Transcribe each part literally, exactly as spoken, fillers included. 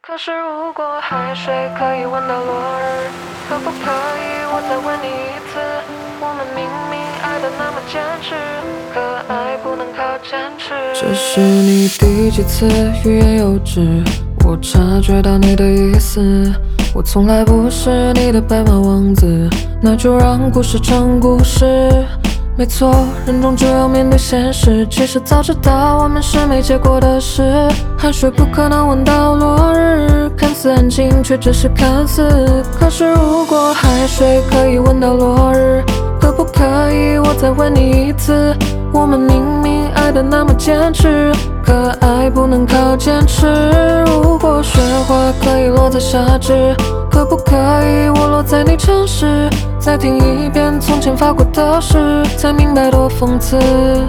可是如果海水可以闻到落日，可不可以我再问你一次？我们明明爱得那么坚持，可爱不能靠坚持。 这是你第几次欲言又止，我察觉到你的意思。我从来不是你的白马王子，那就让故事成故事。没错，人终究要面对现实。其实早知道我们是没结果的事，海水不可能闻到落日，看似安静，却只是看似。可是如果海水可以闻到落日，可不可以我再问你一次？我们明明爱得那么坚持，可爱不能靠坚持。如果雪花可以落在夏至，可不可以我落在你城市？再听一遍从前发过的誓，才明白多讽刺。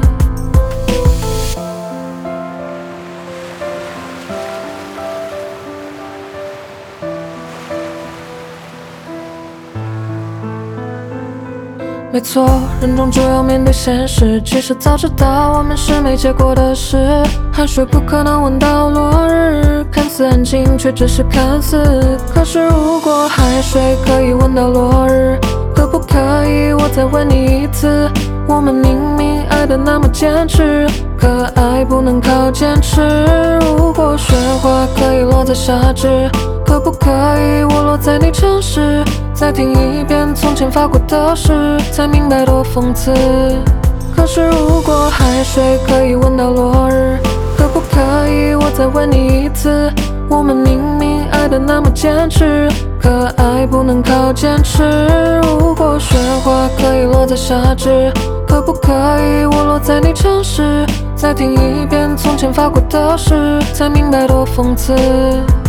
没错，人终究要面对现实。其实早知道我们是没结果的事，海水不可能闻到落日，看似安静，却只是看似。可是如果海水可以闻到落日，可不可以我再问你一次？我们明明爱得那么坚持，可爱不能靠坚持。如果雪花可以落在夏至，可不可以我落在你城市？再听一遍从前发过的誓，才明白多讽刺。可是如果海水可以闻到落日，可不可以我再问你一次？我们明明爱得那么坚持，可爱不能靠坚持。如果雪花可以落在夏至，可不可以我落在你城市？再听一遍从前发过的誓，才明白多讽刺。